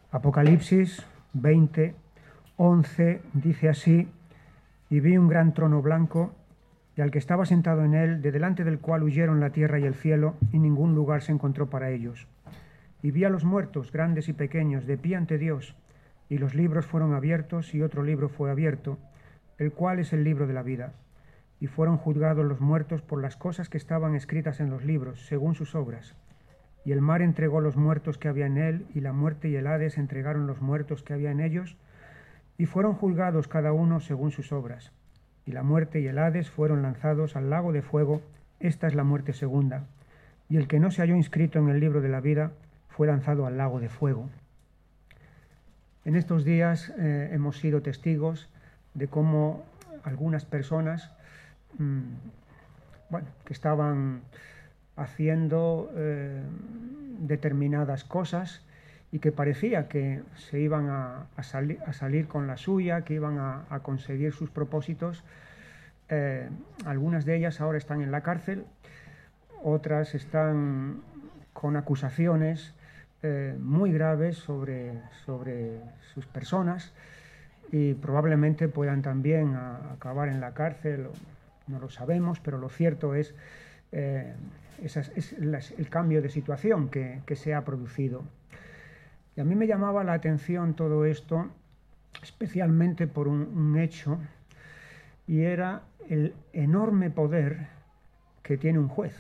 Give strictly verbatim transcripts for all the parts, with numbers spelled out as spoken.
Apocalipsis veinte, once dice así: y vi un gran trono blanco, y al que estaba sentado en él, de delante del cual huyeron la tierra y el cielo, y ningún lugar se encontró para ellos. Y vi a los muertos, grandes y pequeños, de pie ante Dios, y los libros fueron abiertos, y otro libro fue abierto, el cual es el libro de la vida. Y fueron juzgados los muertos por las cosas que estaban escritas en los libros, según sus obras. Y el mar entregó los muertos que había en él, y la muerte y el Hades entregaron los muertos que había en ellos, y fueron juzgados cada uno según sus obras. Y la muerte y el Hades fueron lanzados al lago de fuego. Esta es la muerte segunda. Y el que no se halló inscrito en el libro de la vida fue lanzado al lago de fuego. En estos días eh, hemos sido testigos de cómo algunas personas mmm, bueno, que estaban haciendo eh, determinadas cosas y que parecía que se iban a, a, sali a salir con la suya, que iban a, a conseguir sus propósitos. Eh, algunas de ellas ahora están en la cárcel, otras están con acusaciones eh, muy graves sobre, sobre sus personas, y probablemente puedan también a, acabar en la cárcel, no lo sabemos, pero lo cierto es Eh, esa es la, el cambio de situación que, que se ha producido. Y a mí me llamaba la atención todo esto, especialmente por un, un hecho, y era el enorme poder que tiene un juez.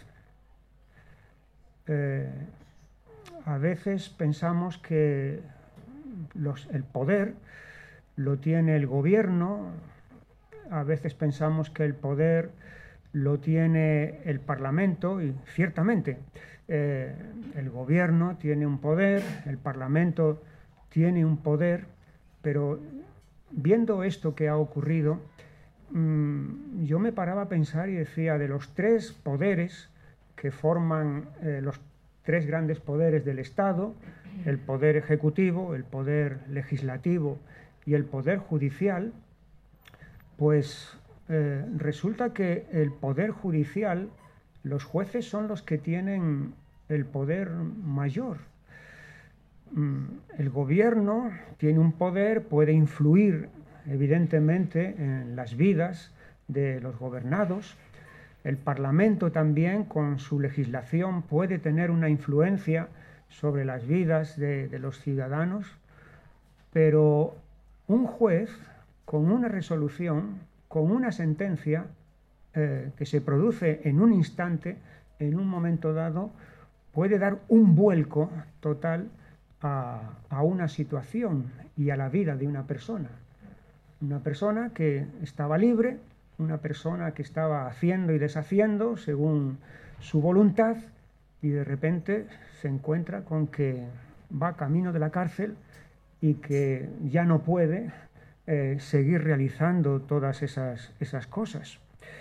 Eh, a veces pensamos que los, el poder lo tiene el gobierno, a veces pensamos que el poder lo tiene el Parlamento, y ciertamente eh, el gobierno tiene un poder, el Parlamento tiene un poder, pero viendo esto que ha ocurrido, mmm, yo me paraba a pensar y decía, de los tres poderes que forman eh, los tres grandes poderes del Estado, el poder ejecutivo, el poder legislativo y el poder judicial, pues Eh, resulta que el poder judicial, los jueces son los que tienen el poder mayor. Mm, el gobierno tiene un poder, puede influir evidentemente en las vidas de los gobernados. El Parlamento también, con su legislación, puede tener una influencia sobre las vidas de, de los ciudadanos, pero un juez, con una resolución, con una sentencia eh, que se produce en un instante, en un momento dado, puede dar un vuelco total a, a una situación y a la vida de una persona. Una persona que estaba libre, una persona que estaba haciendo y deshaciendo según su voluntad, y de repente se encuentra con que va camino de la cárcel y que ya no puede Eh, seguir realizando todas esas, esas cosas.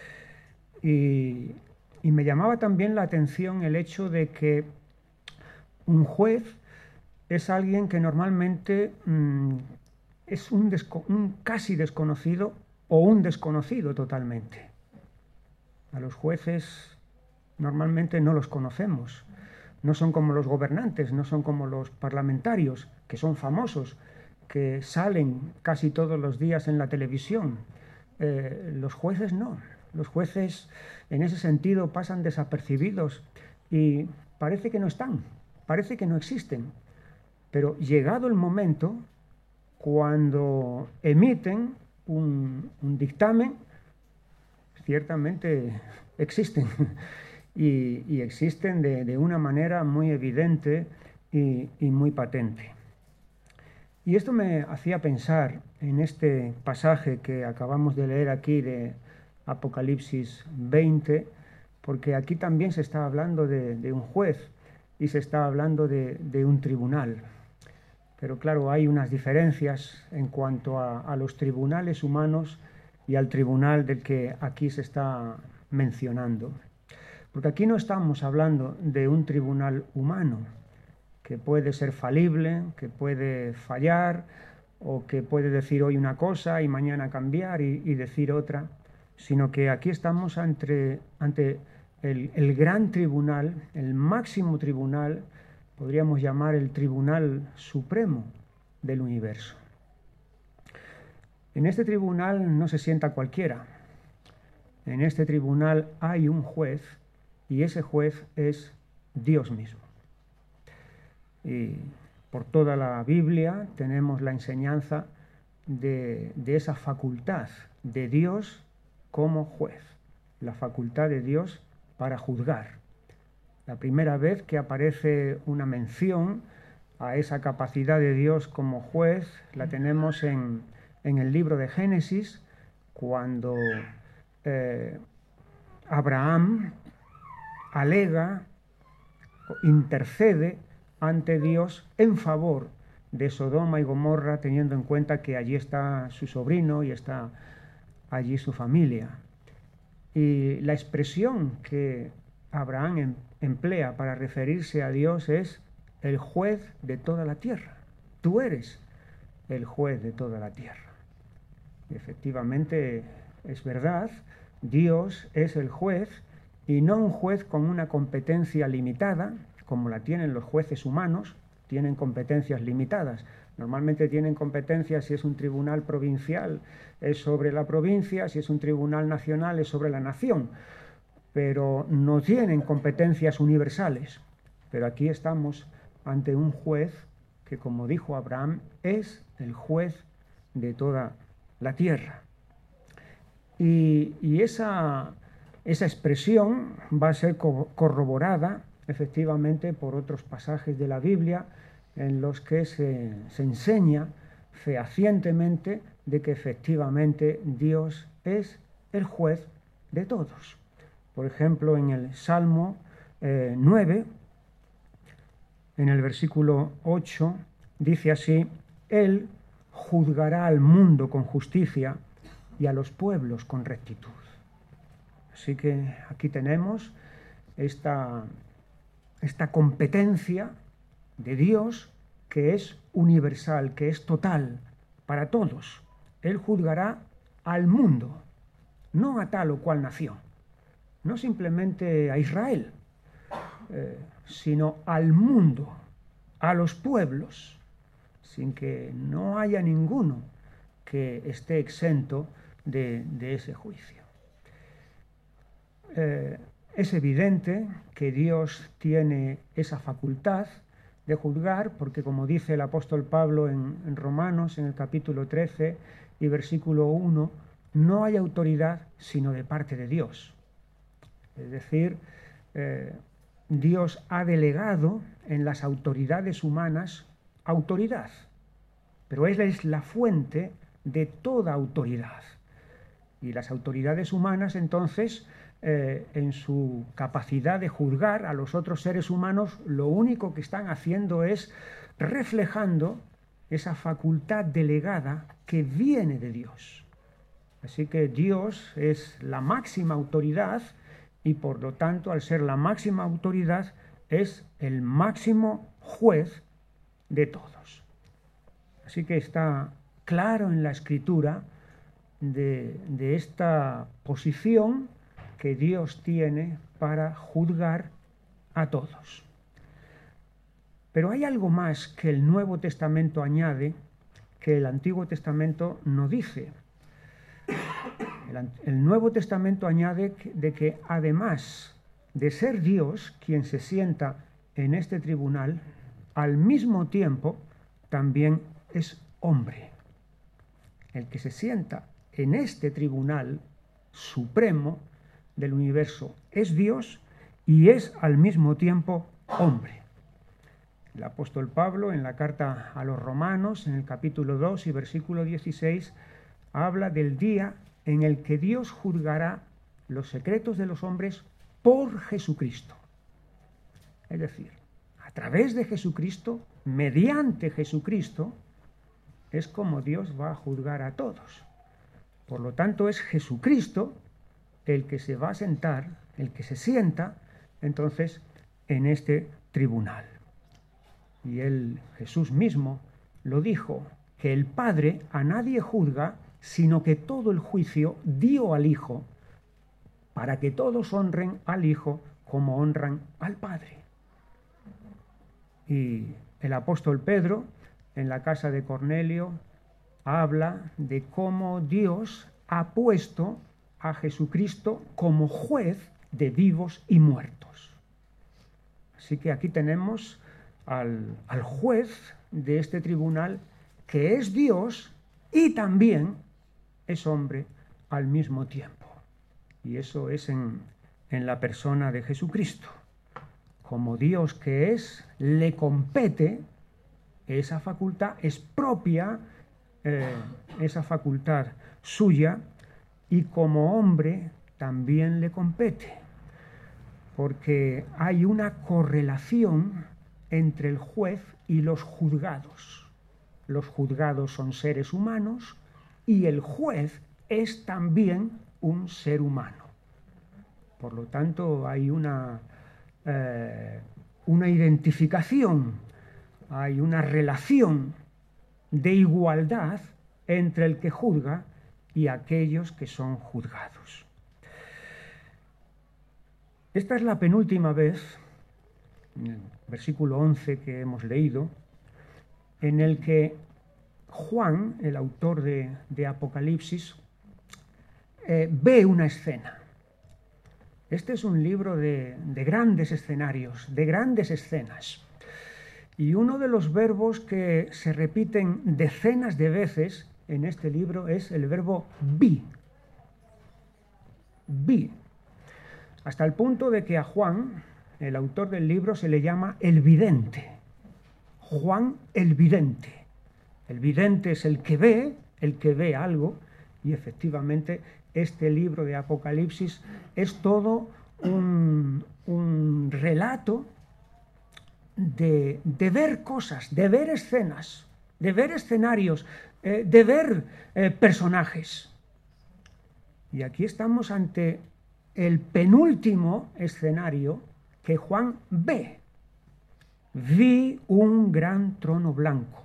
Y, y me llamaba también la atención el hecho de que un juez es alguien que normalmente mmm, es un, un casi desconocido o un desconocido totalmente. A los jueces normalmente no los conocemos, no son como los gobernantes, no son como los parlamentarios, que son famosos, que salen casi todos los días en la televisión. Eh, los jueces no. Los jueces en ese sentido pasan desapercibidos y parece que no están, parece que no existen. Pero llegado el momento, cuando emiten un, un dictamen, ciertamente existen y, y existen de, de una manera muy evidente y, y muy patente. Y esto me hacía pensar en este pasaje que acabamos de leer aquí de Apocalipsis veinte, porque aquí también se está hablando de, de un juez y se está hablando de, de un tribunal. Pero claro, hay unas diferencias en cuanto a, a los tribunales humanos y al tribunal del que aquí se está mencionando. Porque aquí no estamos hablando de un tribunal humano, que puede ser falible, que puede fallar, o que puede decir hoy una cosa y mañana cambiar y, y decir otra, sino que aquí estamos ante, ante el, el gran tribunal, el máximo tribunal, podríamos llamar el Tribunal Supremo, del universo. En este tribunal no se sienta cualquiera. En este tribunal hay un juez y ese juez es Dios mismo. Y por toda la Biblia tenemos la enseñanza de, de esa facultad de Dios como juez, la facultad de Dios para juzgar. La primera vez que aparece una mención a esa capacidad de Dios como juez la tenemos en, en el libro de Génesis, cuando eh, Abraham alega, intercede ante Dios en favor de Sodoma y Gomorra, teniendo en cuenta que allí está su sobrino y está allí su familia. Y la expresión que Abraham emplea para referirse a Dios es el juez de toda la tierra. Tú eres el juez de toda la tierra. Y efectivamente es verdad, Dios es el juez y no un juez con una competencia limitada, como la tienen los jueces humanos, tienen competencias limitadas. Normalmente tienen competencias, si es un tribunal provincial, es sobre la provincia, si es un tribunal nacional, es sobre la nación, pero no tienen competencias universales. Pero aquí estamos ante un juez que, como dijo Abraham, es el juez de toda la tierra. Y, y esa, esa expresión va a ser co- corroborada efectivamente por otros pasajes de la Biblia en los que se, se enseña fehacientemente de que efectivamente Dios es el juez de todos. Por ejemplo, en el Salmo eh, nueve, en el versículo ocho, dice así: Él juzgará al mundo con justicia y a los pueblos con rectitud. Así que aquí tenemos esta, esta competencia de Dios que es universal, que es total para todos. Él juzgará al mundo, no a tal o cual nación, no simplemente a Israel, eh, sino al mundo, a los pueblos, sin que no haya ninguno que esté exento de, de ese juicio. Eh, es evidente que Dios tiene esa facultad de juzgar, porque como dice el apóstol Pablo en, en Romanos, en el capítulo trece y versículo uno, no hay autoridad sino de parte de Dios. Es decir, eh, Dios ha delegado en las autoridades humanas autoridad, pero Él es la fuente de toda autoridad. Y las autoridades humanas, entonces, eh, en su capacidad de juzgar a los otros seres humanos, lo único que están haciendo es reflejando esa facultad delegada que viene de Dios. Así que Dios es la máxima autoridad y, por lo tanto, al ser la máxima autoridad, es el máximo juez de todos. Así que está claro en la Escritura de, de esta posición que Dios tiene para juzgar a todos. Pero hay algo más que el Nuevo Testamento añade que el Antiguo Testamento no dice. El, el Nuevo Testamento añade de que además de ser Dios quien se sienta en este tribunal, al mismo tiempo también es hombre. El que se sienta en este tribunal supremo del universo es Dios y es al mismo tiempo hombre. El apóstol Pablo, en la carta a los Romanos, en el capítulo dos y versículo dieciséis, habla del día en el que Dios juzgará los secretos de los hombres por Jesucristo. Es decir, a través de Jesucristo, mediante Jesucristo, es como Dios va a juzgar a todos. Por lo tanto, es Jesucristo el que se va a sentar, el que se sienta, entonces, en este tribunal. Y él, Jesús mismo, lo dijo, que el Padre a nadie juzga, sino que todo el juicio dio al Hijo, para que todos honren al Hijo como honran al Padre. Y el apóstol Pedro en la casa de Cornelio, habla de cómo Dios ha puesto a Jesucristo como juez de vivos y muertos. Así que aquí tenemos al, al juez de este tribunal, que es Dios y también es hombre al mismo tiempo. Y eso es en, en la persona de Jesucristo. Como Dios que es, le compete esa facultad, es propia eh, esa facultad suya, y como hombre también le compete, porque hay una correlación entre el juez y los juzgados. Los juzgados son seres humanos y el juez es también un ser humano. Por lo tanto, hay una, eh, una identificación, hay una relación de igualdad entre el que juzga y aquellos que son juzgados. Esta es la penúltima vez, en el versículo once que hemos leído, en el que Juan, el autor de, de Apocalipsis, eh, ve una escena. Este es un libro de, de grandes escenarios, de grandes escenas. Y uno de los verbos que se repiten decenas de veces en este libro es el verbo vi. Vi. Hasta el punto de que a Juan, el autor del libro, se le llama el vidente. Juan el vidente. El vidente es el que ve, el que ve algo, y efectivamente este libro de Apocalipsis es todo un, un relato de, de ver cosas, de ver escenas, de ver escenarios, eh, de ver eh, personajes. Y aquí estamos ante el penúltimo escenario que Juan ve. Vi un gran trono blanco.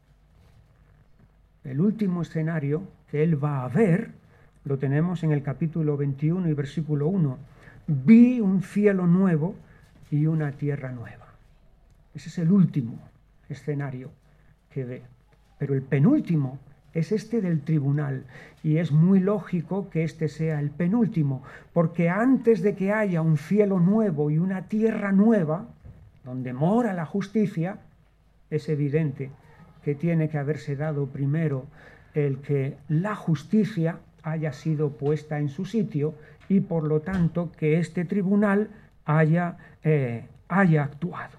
El último escenario que él va a ver lo tenemos en el capítulo veintiuno y versículo uno. Vi un cielo nuevo y una tierra nueva. Ese es el último escenario que ve. Pero el penúltimo es este del tribunal, y es muy lógico que este sea el penúltimo, porque antes de que haya un cielo nuevo y una tierra nueva, donde mora la justicia, es evidente que tiene que haberse dado primero el que la justicia haya sido puesta en su sitio, y por lo tanto que este tribunal haya, eh, haya actuado.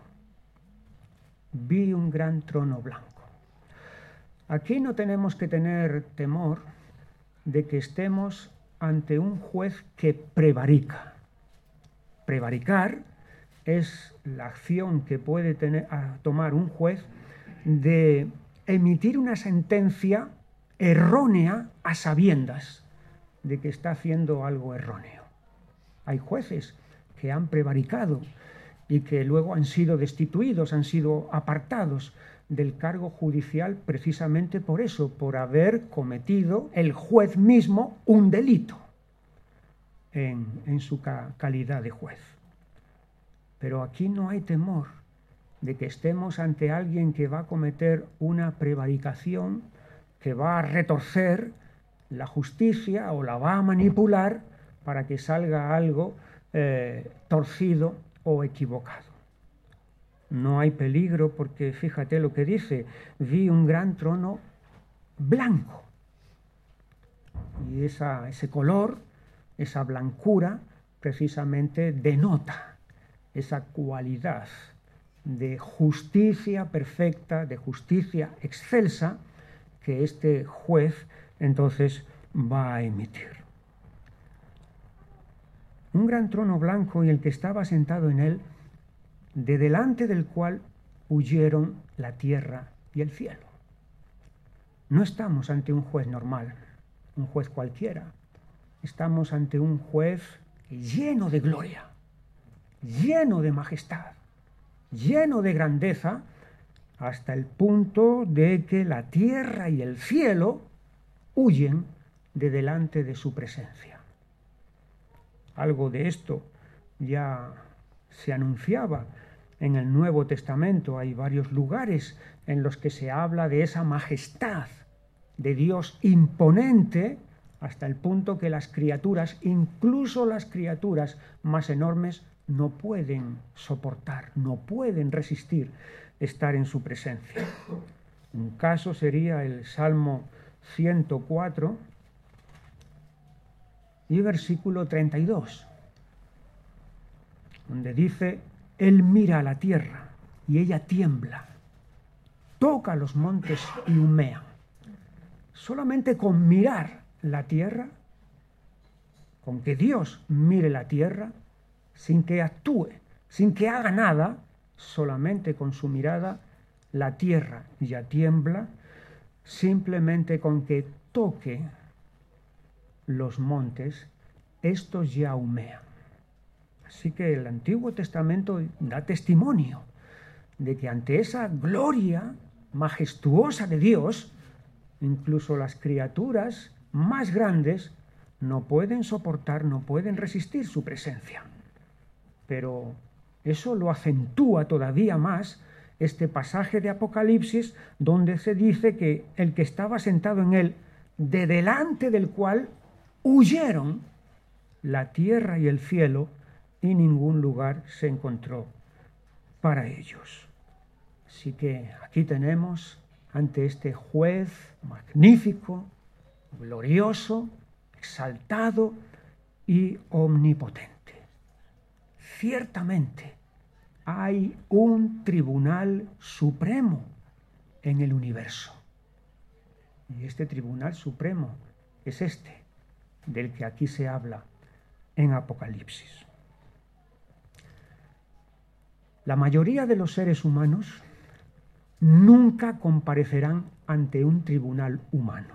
Vi un gran trono blanco. Aquí no tenemos que tener temor de que estemos ante un juez que prevarica. Prevaricar es la acción que puede tener, a tomar un juez de emitir una sentencia errónea a sabiendas de que está haciendo algo erróneo. Hay jueces que han prevaricado y que luego han sido destituidos, han sido apartados del cargo judicial precisamente por eso, por haber cometido el juez mismo un delito en, en su ca- calidad de juez. Pero aquí no hay temor de que estemos ante alguien que va a cometer una prevaricación, que va a retorcer la justicia o la va a manipular para que salga algo eh, torcido o equivocado. No hay peligro porque fíjate lo que dice, vi un gran trono blanco. Y esa, ese color, esa blancura, precisamente denota esa cualidad de justicia perfecta, de justicia excelsa, que este juez entonces va a emitir. Un gran trono blanco y el que estaba sentado en él, de delante del cual huyeron la tierra y el cielo. No estamos ante un juez normal, un juez cualquiera. Estamos ante un juez lleno de gloria, lleno de majestad, lleno de grandeza, hasta el punto de que la tierra y el cielo huyen de delante de su presencia. Algo de esto ya se anunciaba en el Nuevo Testamento hay varios lugares en los que se habla de esa majestad de Dios imponente, hasta el punto que las criaturas, incluso las criaturas más enormes, no pueden soportar, no pueden resistir estar en su presencia. Un caso sería el Salmo ciento cuatro y versículo treinta y dos, donde dice: Él mira a la tierra y ella tiembla, toca los montes y humean. Solamente con mirar la tierra, con que Dios mire la tierra, sin que actúe, sin que haga nada, solamente con su mirada, la tierra ya tiembla, simplemente con que toque los montes, estos ya humean. Así que el Antiguo Testamento da testimonio de que ante esa gloria majestuosa de Dios, incluso las criaturas más grandes no pueden soportar, no pueden resistir su presencia. Pero eso lo acentúa todavía más este pasaje de Apocalipsis, donde se dice que el que estaba sentado en él, de delante del cual huyeron la tierra y el cielo, y ningún lugar se encontró para ellos. Así que aquí tenemos ante este juez magnífico, glorioso, exaltado y omnipotente. Ciertamente hay un tribunal supremo en el universo. Y este tribunal supremo es este, del que aquí se habla en Apocalipsis. La mayoría de los seres humanos nunca comparecerán ante un tribunal humano.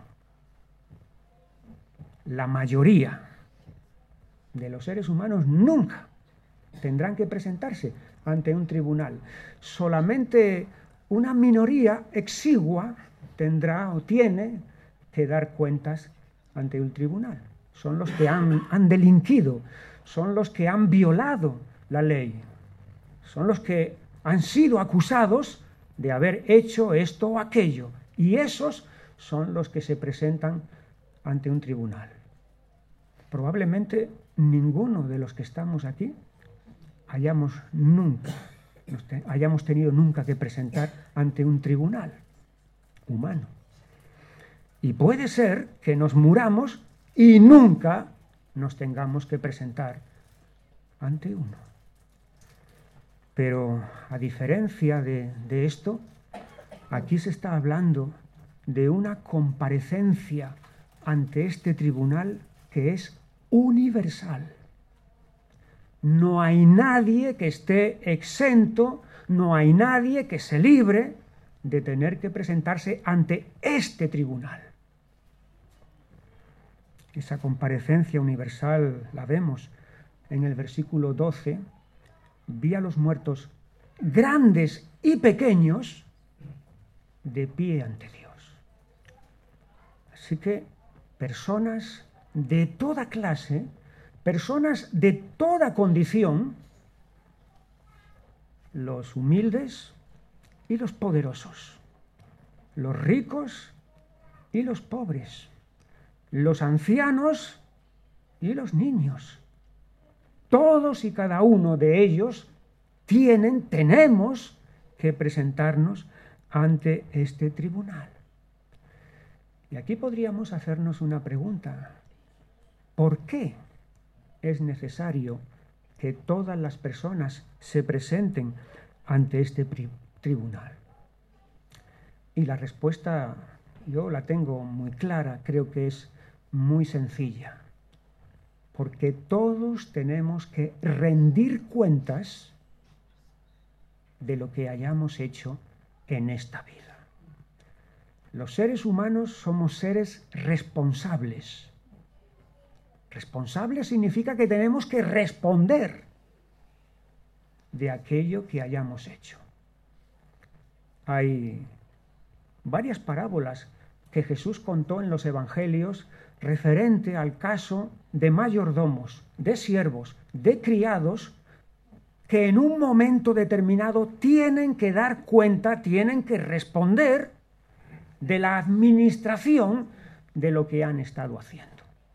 La mayoría de los seres humanos nunca tendrán que presentarse ante un tribunal. Solamente una minoría exigua tendrá o tiene que dar cuentas ante un tribunal. Son los que han, han delinquido, son los que han violado la ley, son los que han sido acusados de haber hecho esto o aquello, y esos son los que se presentan ante un tribunal. Probablemente ninguno de los que estamos aquí hayamos nunca, nos te, hayamos tenido nunca que presentar ante un tribunal humano. Y puede ser que nos muramos y nunca nos tengamos que presentar ante uno. Pero a diferencia de, de esto, aquí se está hablando de una comparecencia ante este tribunal que es universal. No hay nadie que esté exento, no hay nadie que se libre de tener que presentarse ante este tribunal. Esa comparecencia universal la vemos en el versículo doce. Vi a los muertos grandes y pequeños de pie ante Dios. Así que personas de toda clase, personas de toda condición, los humildes y los poderosos, los ricos y los pobres, los ancianos y los niños. Todos y cada uno de ellos tienen, tenemos que presentarnos ante este tribunal. Y aquí podríamos hacernos una pregunta. ¿Por qué es necesario que todas las personas se presenten ante este tribunal? Y la respuesta yo la tengo muy clara, creo que es muy sencilla. Porque todos tenemos que rendir cuentas de lo que hayamos hecho en esta vida. Los seres humanos somos seres responsables. Responsable significa que tenemos que responder de aquello que hayamos hecho. Hay varias parábolas que Jesús contó en los evangelios referente al caso de mayordomos, de siervos, de criados que en un momento determinado tienen que dar cuenta, tienen que responder de la administración de lo que han estado haciendo.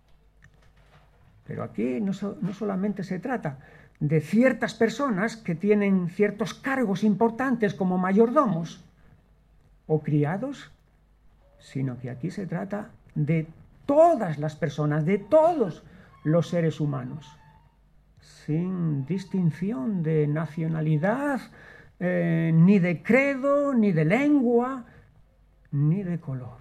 Pero aquí no, so, no solamente se trata de ciertas personas que tienen ciertos cargos importantes como mayordomos o criados, sino que aquí se trata de todas las personas, de todos los seres humanos, sin distinción de nacionalidad, eh, ni de credo, ni de lengua, ni de color.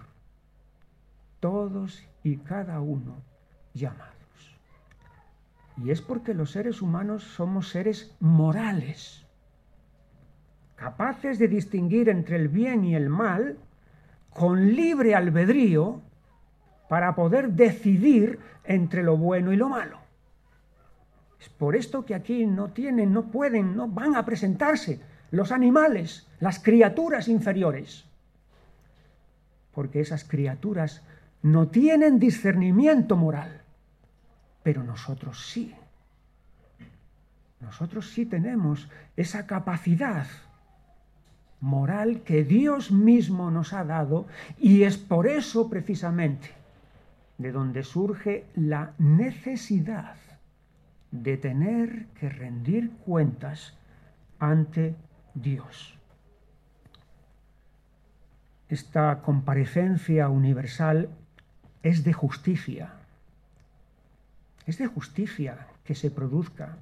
Todos y cada uno llamados. Y es porque los seres humanos somos seres morales, capaces de distinguir entre el bien y el mal, con libre albedrío, para poder decidir entre lo bueno y lo malo. Es por esto que aquí no tienen, no pueden, no van a presentarse los animales, las criaturas inferiores, porque esas criaturas no tienen discernimiento moral. Pero nosotros sí. Nosotros sí tenemos esa capacidad moral que Dios mismo nos ha dado, y es por eso precisamente de donde surge la necesidad de tener que rendir cuentas ante Dios. Esta comparecencia universal es de justicia. Es de justicia que se produzca,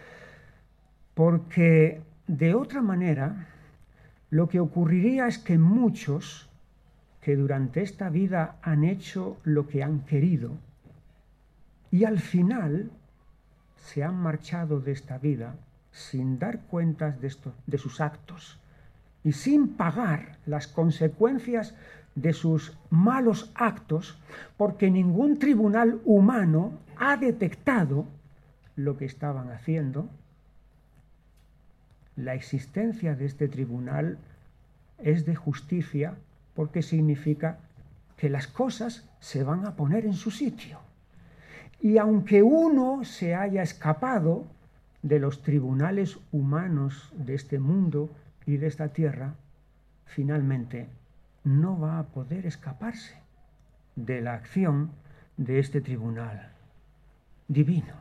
porque de otra manera lo que ocurriría es que muchos que durante esta vida han hecho lo que han querido y al final se han marchado de esta vida sin dar cuentas de, esto, de sus actos y sin pagar las consecuencias de sus malos actos, porque ningún tribunal humano ha detectado lo que estaban haciendo. La existencia de este tribunal es de justicia porque significa que las cosas se van a poner en su sitio. Y aunque uno se haya escapado de los tribunales humanos de este mundo y de esta tierra, finalmente no va a poder escaparse de la acción de este tribunal divino.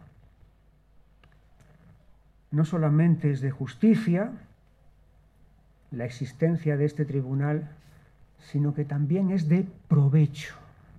No solamente es de justicia la existencia de este tribunal, sino que también es de provecho.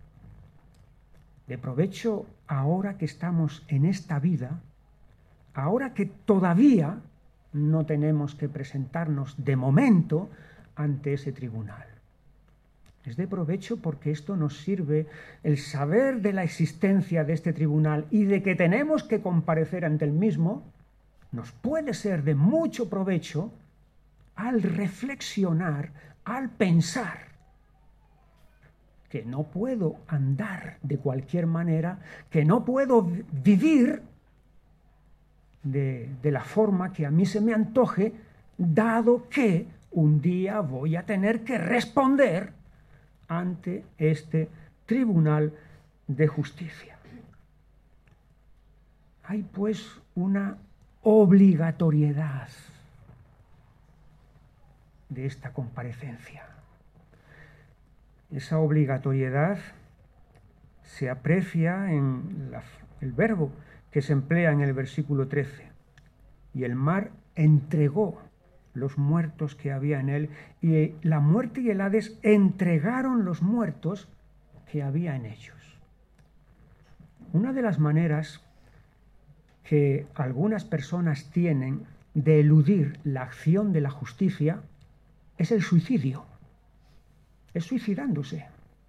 De provecho ahora que estamos en esta vida, ahora que todavía no tenemos que presentarnos de momento ante ese tribunal. Es de provecho porque esto nos sirve, el saber de la existencia de este tribunal y de que tenemos que comparecer ante el mismo, nos puede ser de mucho provecho al reflexionar, al pensar que no puedo andar de cualquier manera, que no puedo vivir de, de la forma que a mí se me antoje, dado que un día voy a tener que responder ante este tribunal de justicia. Hay pues una obligatoriedad de esta comparecencia. Esa obligatoriedad se aprecia en la, el verbo que se emplea en el versículo trece. Y el mar entregó los muertos que había en él, y la muerte y el Hades entregaron los muertos que había en ellos. Una de las maneras que algunas personas tienen de eludir la acción de la justicia es el suicidio, es suicidándose.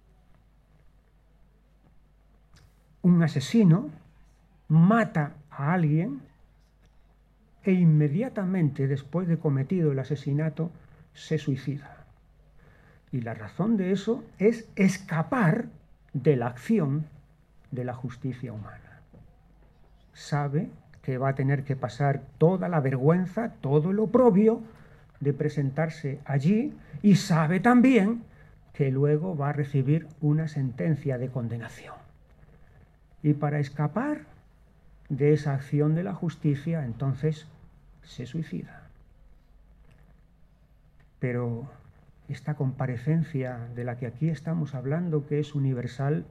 Un asesino mata a alguien e inmediatamente después de cometido el asesinato se suicida. Y la razón de eso es escapar de la acción de la justicia humana. Sabe que va a tener que pasar toda la vergüenza, todo el oprobio de presentarse allí, y sabe también que luego va a recibir una sentencia de condenación. Y para escapar de esa acción de la justicia, entonces se suicida. Pero esta comparecencia de la que aquí estamos hablando, que es universal,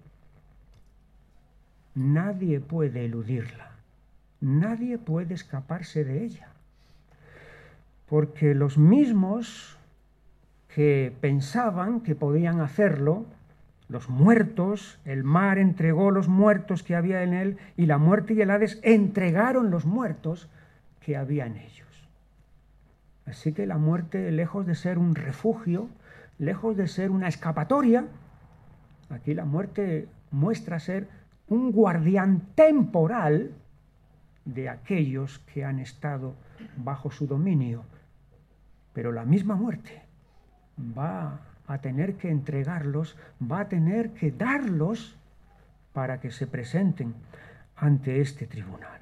nadie puede eludirla, nadie puede escaparse de ella. Porque los mismos que pensaban que podían hacerlo, los muertos, el mar entregó los muertos que había en él, y la muerte y el Hades entregaron los muertos que había en ellos. Así que la muerte, lejos de ser un refugio, lejos de ser una escapatoria, aquí la muerte muestra ser un guardián temporal de aquellos que han estado bajo su dominio. Pero la misma muerte va a tener que entregarlos, va a tener que darlos para que se presenten ante este tribunal.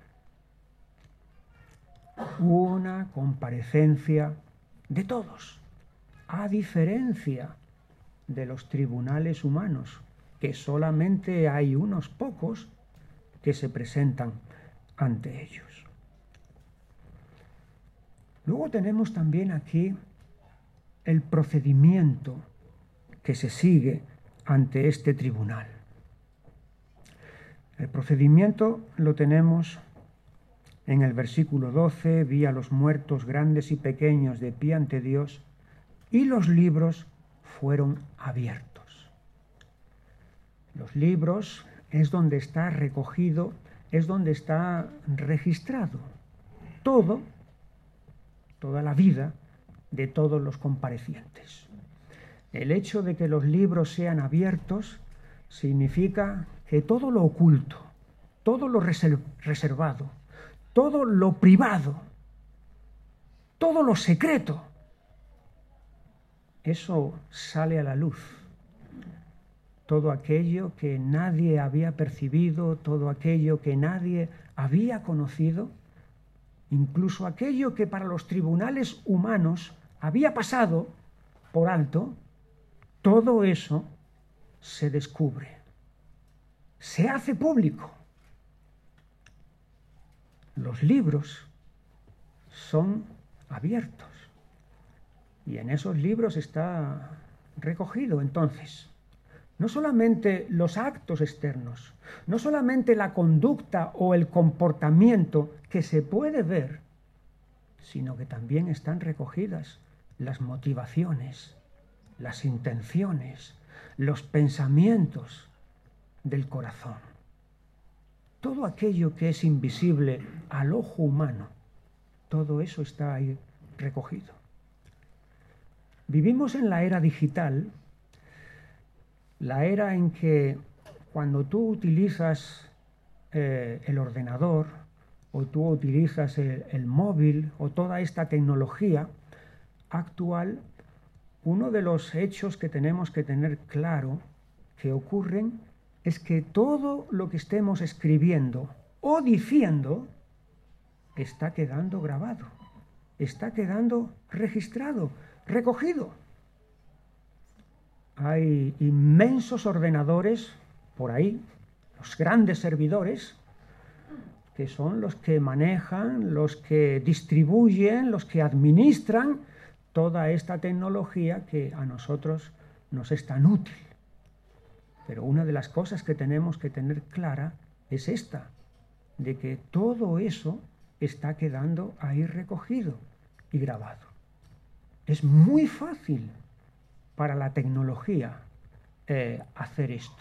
Una comparecencia de todos, a diferencia de los tribunales humanos, que solamente hay unos pocos que se presentan ante ellos. Luego tenemos también aquí el procedimiento que se sigue ante este tribunal. El procedimiento lo tenemos en el versículo doce: vi a los muertos grandes y pequeños de pie ante Dios, y los libros fueron abiertos. Los libros es donde está recogido, es donde está registrado todo, toda la vida de todos los comparecientes. El hecho de que los libros sean abiertos significa que todo lo oculto, todo lo reservado, todo lo privado, todo lo secreto, eso sale a la luz. Todo aquello que nadie había percibido, todo aquello que nadie había conocido, incluso aquello que para los tribunales humanos había pasado por alto, todo eso se descubre, se hace público. Los libros son abiertos y en esos libros está recogido entonces no solamente los actos externos, no solamente la conducta o el comportamiento que se puede ver, sino que también están recogidas las motivaciones, las intenciones, los pensamientos del corazón. Todo aquello que es invisible al ojo humano, todo eso está ahí recogido. Vivimos en la era digital, la era en que cuando tú utilizas eh, el ordenador o tú utilizas el, el móvil o toda esta tecnología actual, uno de los hechos que tenemos que tener claro que ocurren es que todo lo que estemos escribiendo o diciendo está quedando grabado, está quedando registrado, recogido. Hay inmensos ordenadores por ahí, los grandes servidores, que son los que manejan, los que distribuyen, los que administran toda esta tecnología que a nosotros nos es tan útil. Pero una de las cosas que tenemos que tener clara es esta, de que todo eso está quedando ahí recogido y grabado. Es muy fácil para la tecnología eh, hacer esto.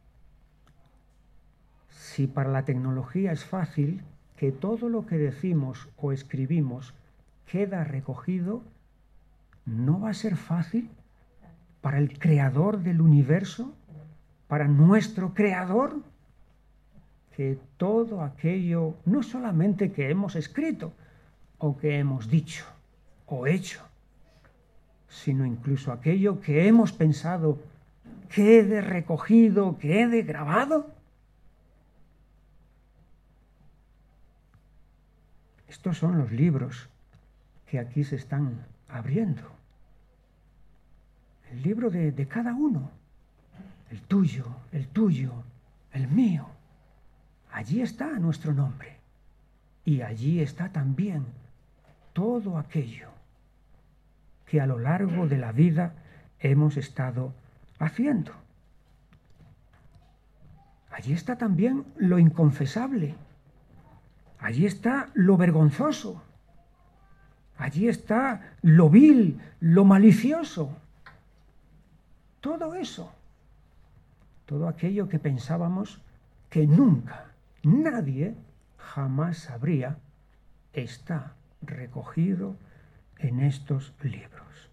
Si para la tecnología es fácil que todo lo que decimos o escribimos queda recogido, ¿no va a ser fácil para el creador del universo, para nuestro creador, que todo aquello, no solamente que hemos escrito o que hemos dicho o hecho, sino incluso aquello que hemos pensado quede recogido, quede grabado? Estos son los libros que aquí se están abriendo. El libro de, de cada uno, el tuyo, el tuyo, el mío. Allí está nuestro nombre y allí está también todo aquello que a lo largo de la vida hemos estado haciendo. Allí está también lo inconfesable. Allí está lo vergonzoso. Allí está lo vil, lo malicioso. Todo eso. Todo aquello que pensábamos que nunca, nadie, jamás sabría, está recogido en estos libros.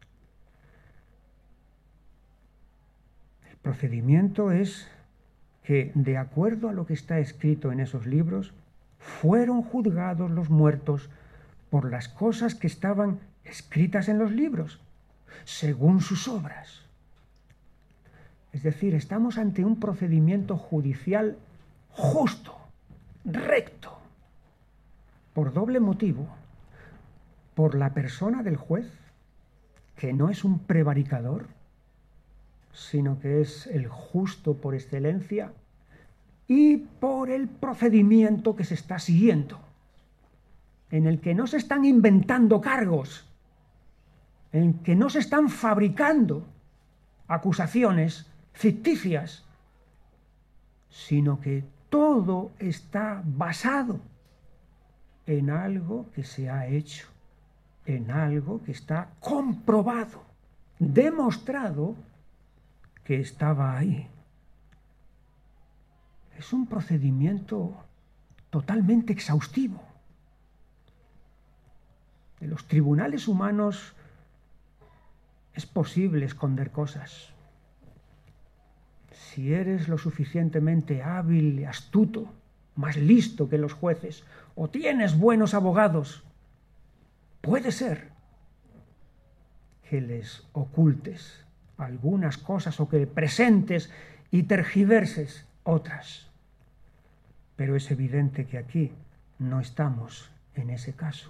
El procedimiento es que, de acuerdo a lo que está escrito en esos libros, fueron juzgados los muertos por las cosas que estaban escritas en los libros, según sus obras. Es decir, estamos ante un procedimiento judicial justo, recto, por doble motivo: por la persona del juez, que no es un prevaricador, sino que es el justo por excelencia, y por el procedimiento que se está siguiendo, en el que no se están inventando cargos, en el que no se están fabricando acusaciones ficticias, sino que todo está basado en algo que se ha hecho, en algo que está comprobado, demostrado que estaba ahí. Es un procedimiento totalmente exhaustivo. En los tribunales humanos es posible esconder cosas. Si eres lo suficientemente hábil y astuto, más listo que los jueces, o tienes buenos abogados, puede ser que les ocultes algunas cosas o que presentes y tergiverses otras. Pero es evidente que aquí no estamos en ese caso.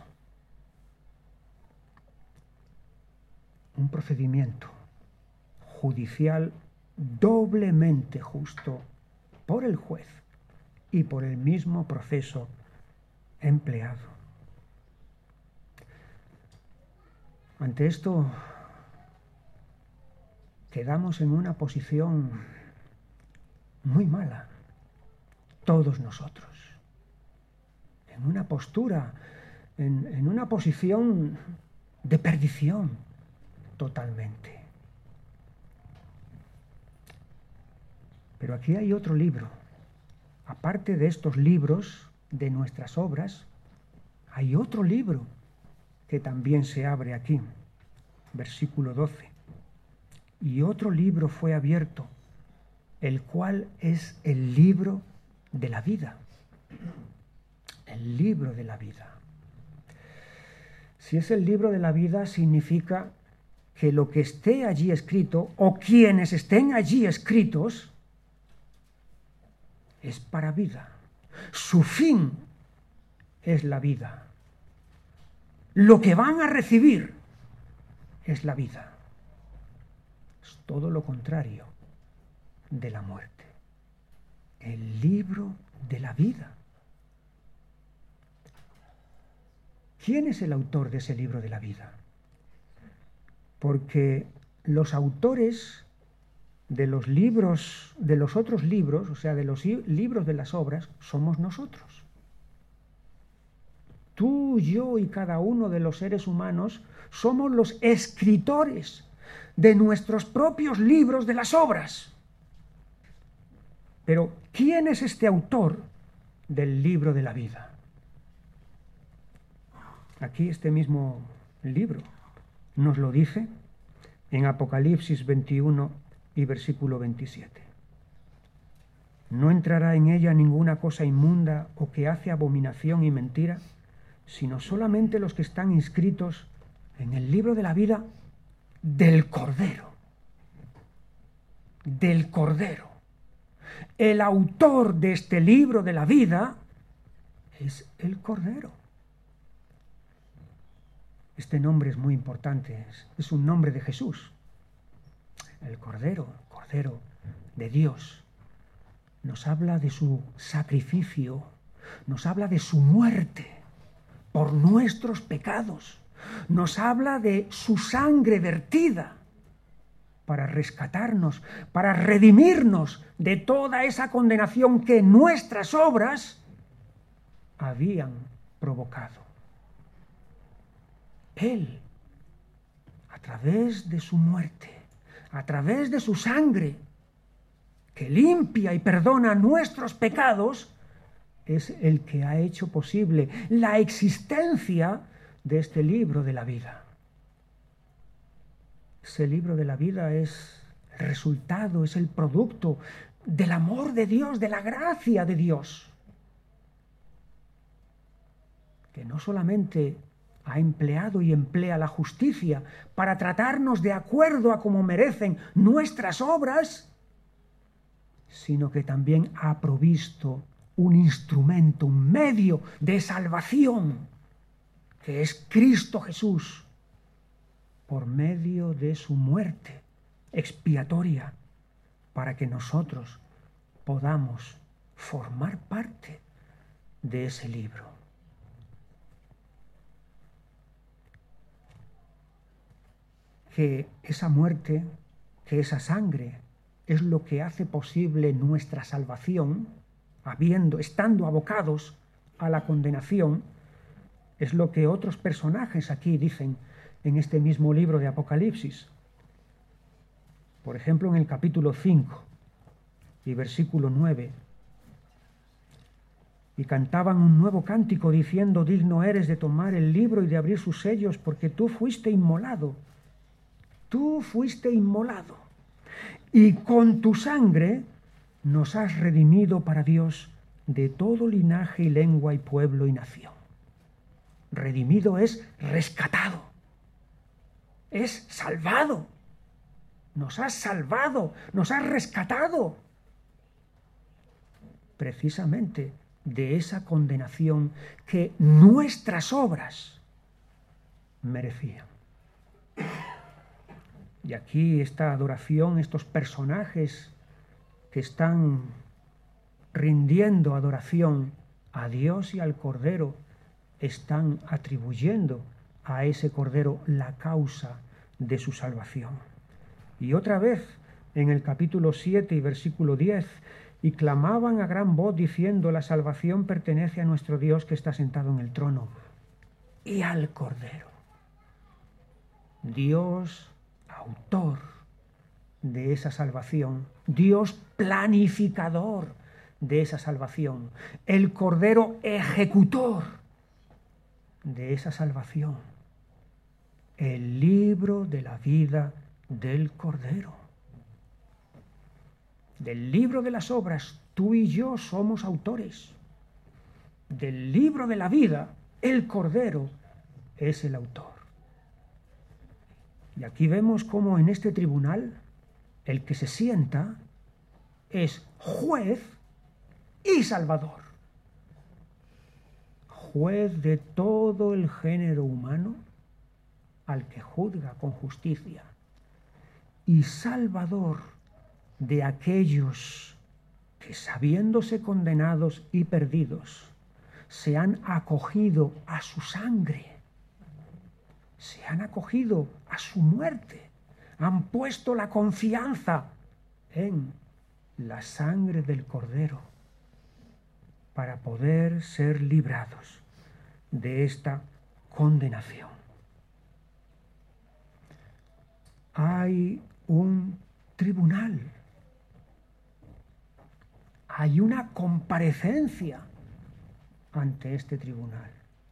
Un procedimiento judicial doblemente justo por el juez y por el mismo proceso empleado. Ante esto, quedamos en una posición muy mala, todos nosotros, en una postura, en, en una posición de perdición totalmente. Pero aquí hay otro libro. Aparte de estos libros, de nuestras obras, hay otro libro que también se abre aquí, versículo doce. Y otro libro fue abierto, el cual es el libro de la vida. El libro de la vida. Si es el libro de la vida, significa que lo que esté allí escrito, o quienes estén allí escritos, es para vida. Su fin es la vida. Lo que van a recibir es la vida. Es todo lo contrario de la muerte. El libro de la vida. ¿Quién es el autor de ese libro de la vida? Porque los autores de los libros, de los otros libros, o sea, de los libros de las obras, somos nosotros. Tú, yo y cada uno de los seres humanos somos los escritores de nuestros propios libros de las obras. Pero, ¿quién es este autor del libro de la vida? Aquí este mismo libro nos lo dice en Apocalipsis veintiuno y versículo veintisiete. No entrará en ella ninguna cosa inmunda o que hace abominación y mentira, sino solamente los que están inscritos en el libro de la vida del Cordero. Del Cordero. El autor de este libro de la vida es el Cordero. Este nombre es muy importante, es, es un nombre de Jesús. El Cordero, Cordero de Dios, nos habla de su sacrificio, nos habla de su muerte por nuestros pecados. Nos habla de su sangre vertida para rescatarnos, para redimirnos de toda esa condenación que nuestras obras habían provocado. Él, a través de su muerte, a través de su sangre, que limpia y perdona nuestros pecados, es el que ha hecho posible la existencia de este libro de la vida. Ese libro de la vida es el resultado, es el producto del amor de Dios, de la gracia de Dios, que no solamente ha empleado y emplea la justicia para tratarnos de acuerdo a como merecen nuestras obras, sino que también ha provisto un instrumento, un medio de salvación, que es Cristo Jesús, por medio de su muerte expiatoria, para que nosotros podamos formar parte de ese libro. Que esa muerte, que esa sangre, es lo que hace posible nuestra salvación, habiendo, estando abocados a la condenación, es lo que otros personajes aquí dicen en este mismo libro de Apocalipsis. Por ejemplo, en el capítulo cinco y versículo nueve. Y cantaban un nuevo cántico diciendo: digno eres de tomar el libro y de abrir sus sellos, porque tú fuiste inmolado. Tú fuiste inmolado. Y con tu sangre nos has redimido para Dios de todo linaje y lengua y pueblo y nación. Redimido es rescatado, es salvado. Nos has salvado, nos has rescatado. Precisamente de esa condenación que nuestras obras merecían. Y aquí esta adoración, estos personajes que están rindiendo adoración a Dios y al Cordero, están atribuyendo a ese Cordero la causa de su salvación. Y otra vez, en el capítulo siete y versículo diez, y clamaban a gran voz diciendo: la salvación pertenece a nuestro Dios que está sentado en el trono y al Cordero. Dios, autor de esa salvación, Dios planificador de esa salvación, el Cordero ejecutor de esa salvación, el libro de la vida del Cordero. Del libro de las obras, tú y yo somos autores. Del libro de la vida, el Cordero es el autor. Y aquí vemos cómo en este tribunal el que se sienta es juez y salvador. Juez de todo el género humano al que juzga con justicia, y salvador de aquellos que, sabiéndose condenados y perdidos, se han acogido a su sangre, se han acogido a su muerte, han puesto la confianza en la sangre del Cordero para poder ser librados de esta condenación. Hay un tribunal, hay una comparecencia ante este tribunal.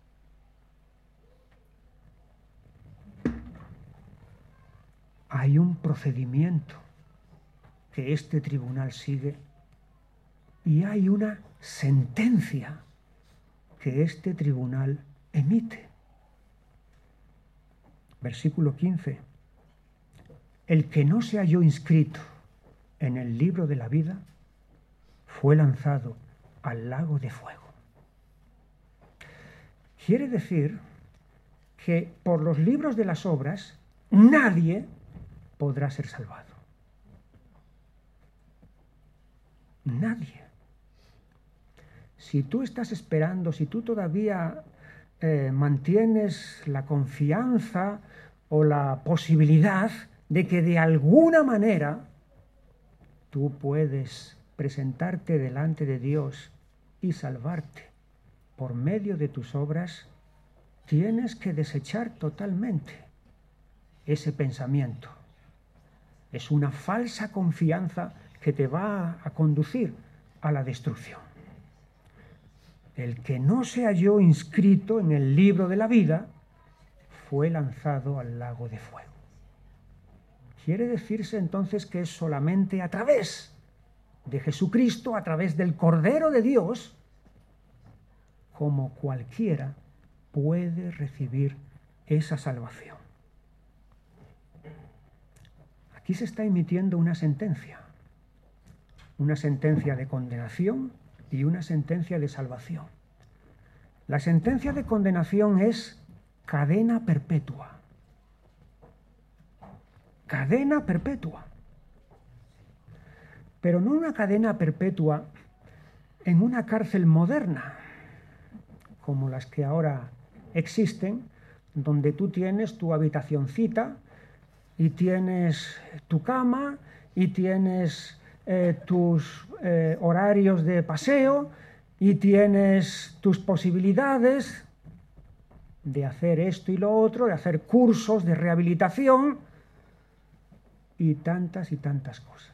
Hay un procedimiento que este tribunal sigue y hay una sentencia que este tribunal emite. Versículo quince. El que no se halló inscrito en el libro de la vida fue lanzado al lago de fuego. Quiere decir que por los libros de las obras nadie podrá ser salvado. Nadie. Si tú estás esperando, si tú todavía eh, mantienes la confianza o la posibilidad de que de alguna manera tú puedes presentarte delante de Dios y salvarte por medio de tus obras, tienes que desechar totalmente ese pensamiento. Es una falsa confianza que te va a conducir a la destrucción. El que no se halló inscrito en el libro de la vida fue lanzado al lago de fuego. Quiere decirse entonces que es solamente a través de Jesucristo, a través del Cordero de Dios, como cualquiera puede recibir esa salvación. Aquí se está emitiendo una sentencia, una sentencia de condenación y una sentencia de salvación. La sentencia de condenación es cadena perpetua. Cadena perpetua. Pero no una cadena perpetua en una cárcel moderna, como las que ahora existen, donde tú tienes tu habitacioncita y tienes tu cama y tienes eh, tus eh, horarios de paseo y tienes tus posibilidades de hacer esto y lo otro, de hacer cursos de rehabilitación y tantas y tantas cosas.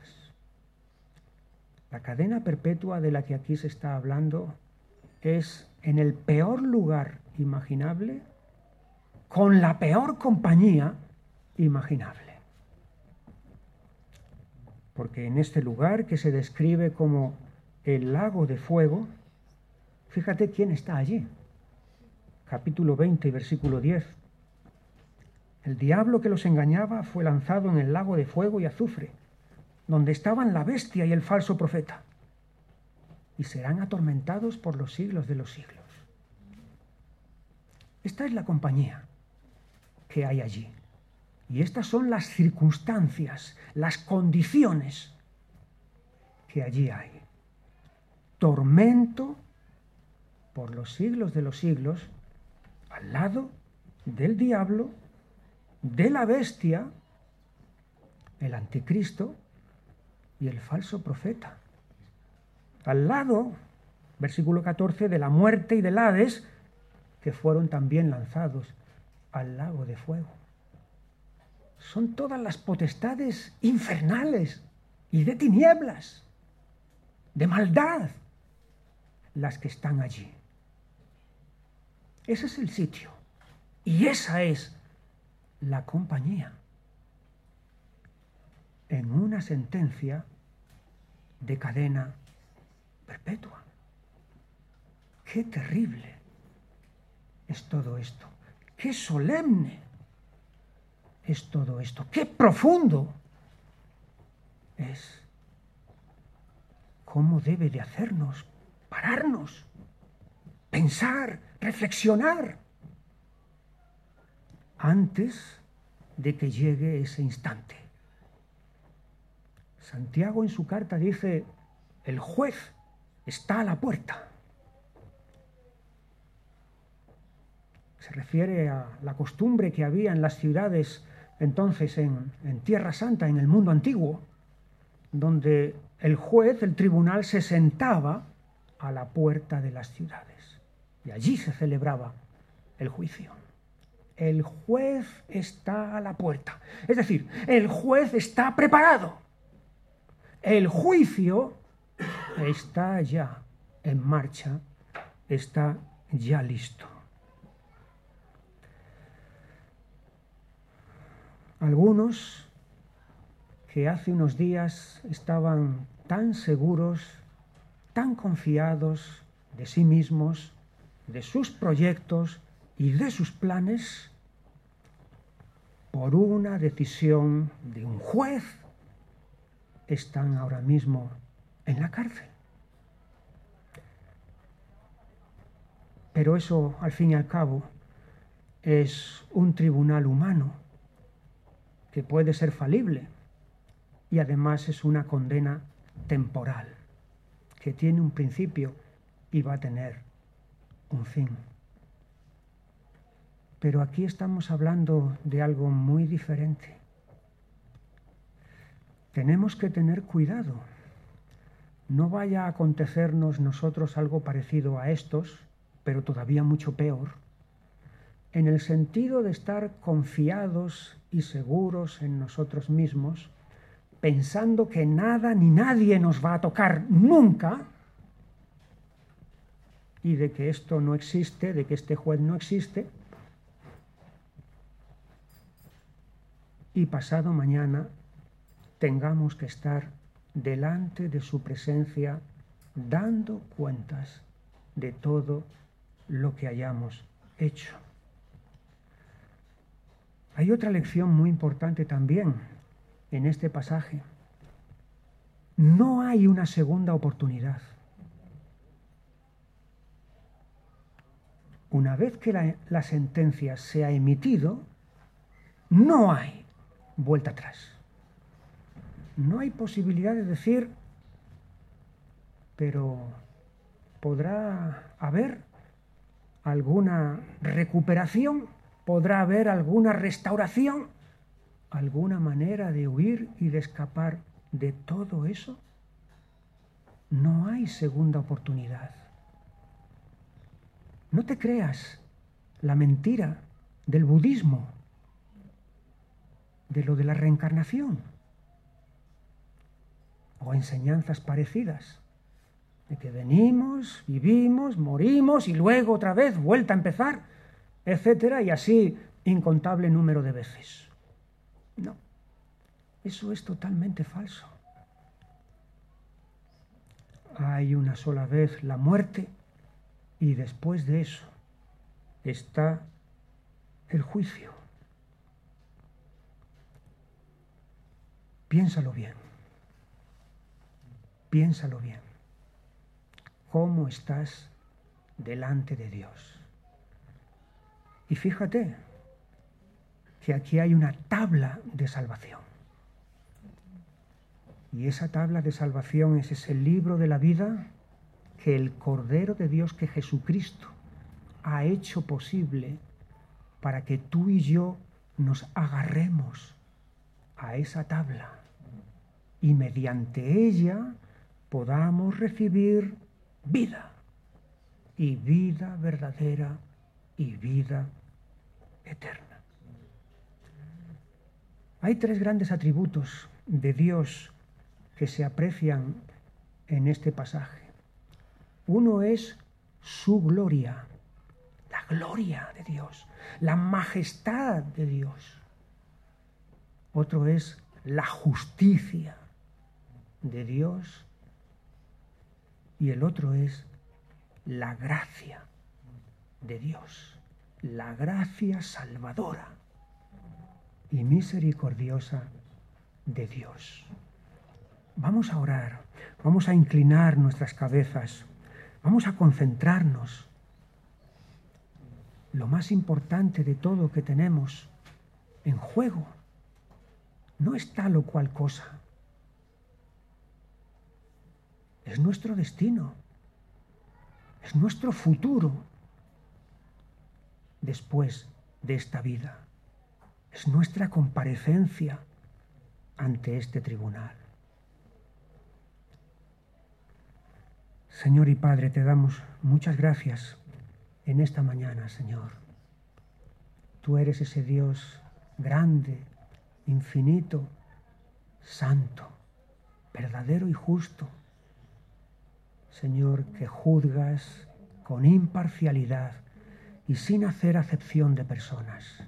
La cadena perpetua de la que aquí se está hablando es en el peor lugar imaginable, con la peor compañía imaginable. Porque en este lugar que se describe como el lago de fuego, fíjate quién está allí. Capítulo veinte, versículo diez. El diablo que los engañaba fue lanzado en el lago de fuego y azufre, donde estaban la bestia y el falso profeta, y serán atormentados por los siglos de los siglos. Esta es la compañía que hay allí. Y estas son las circunstancias, las condiciones que allí hay. Tormento por los siglos de los siglos, al lado del diablo, de la bestia, el anticristo y el falso profeta. Al lado, versículo catorce, de la muerte y del Hades, que fueron también lanzados al lago de fuego. Son todas las potestades infernales y de tinieblas, de maldad, las que están allí. Ese es el sitio y esa es la compañía en una sentencia de cadena perpetua. ¡Qué terrible es todo esto! ¡Qué solemne es todo esto! ¡Qué profundo es! ¿Cómo debe de hacernos pararnos, pensar, reflexionar antes de que llegue ese instante? Santiago en su carta dice: el juez está a la puerta. Se refiere a la costumbre que había en las ciudades entonces en, en Tierra Santa, en el mundo antiguo, donde el juez, el tribunal, se sentaba a la puerta de las ciudades y allí se celebraba el juicio. El juez está a la puerta, es decir, el juez está preparado. El juicio está ya en marcha, está ya listo. Algunos que hace unos días estaban tan seguros, tan confiados de sí mismos, de sus proyectos y de sus planes, por una decisión de un juez, están ahora mismo en la cárcel. Pero eso, al fin y al cabo, es un tribunal humano que puede ser falible y además es una condena temporal que tiene un principio y va a tener un fin. Pero aquí estamos hablando de algo muy diferente. Tenemos que tener cuidado. No vaya a acontecernos nosotros algo parecido a estos, pero todavía mucho peor, en el sentido de estar confiados y seguros en nosotros mismos, pensando que nada ni nadie nos va a tocar nunca, y de que esto no existe, de que este juez no existe, y pasado mañana tengamos que estar delante de su presencia dando cuentas de todo lo que hayamos hecho. Hay otra lección muy importante también en este pasaje. No hay una segunda oportunidad. Una vez que la, la sentencia se ha emitido, no hay vuelta atrás. No hay posibilidad de decir, pero ¿podrá haber alguna recuperación? ¿Podrá haber alguna restauración? ¿Alguna manera de huir y de escapar de todo eso? No hay segunda oportunidad. No te creas la mentira del budismo, de lo de la reencarnación, o enseñanzas parecidas, de que venimos, vivimos, morimos y luego otra vez vuelta a empezar, etcétera, y así incontable número de veces. No, eso es totalmente falso. Hay una sola vez la muerte y después de eso está el juicio. Piénsalo bien. Piénsalo bien. ¿Cómo estás delante de Dios? Y fíjate que aquí hay una tabla de salvación. Y esa tabla de salvación es ese libro de la vida que el Cordero de Dios, que Jesucristo ha hecho posible para que tú y yo nos agarremos a esa tabla y mediante ella podamos recibir vida, y vida verdadera y vida eterna. Hay tres grandes atributos de Dios que se aprecian en este pasaje. Uno es su gloria, la gloria de Dios, la majestad de Dios. Otro es la justicia de Dios. Y el otro es la gracia de Dios, la gracia salvadora y misericordiosa de Dios. Vamos a orar, vamos a inclinar nuestras cabezas, vamos a concentrarnos. Lo más importante de todo que tenemos en juego no es tal o cual cosa. Es nuestro destino, es nuestro futuro después de esta vida, es nuestra comparecencia ante este tribunal. Señor y Padre, te damos muchas gracias en esta mañana, Señor. Tú eres ese Dios grande, infinito, santo, verdadero y justo. Señor, que juzgas con imparcialidad y sin hacer acepción de personas.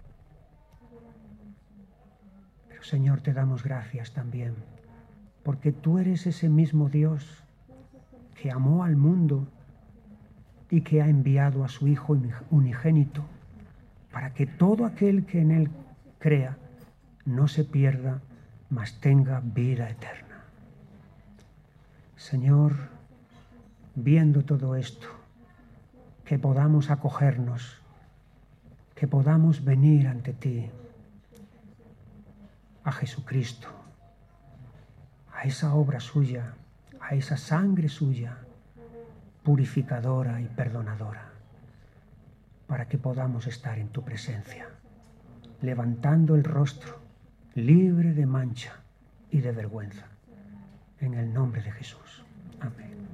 Pero, Señor, te damos gracias también, porque tú eres ese mismo Dios que amó al mundo y que ha enviado a su Hijo unigénito para que todo aquel que en él crea no se pierda, mas tenga vida eterna. Señor, viendo todo esto, que podamos acogernos, que podamos venir ante ti, a Jesucristo, a esa obra suya, a esa sangre suya, purificadora y perdonadora, para que podamos estar en tu presencia, levantando el rostro, libre de mancha y de vergüenza. En el nombre de Jesús. Amén.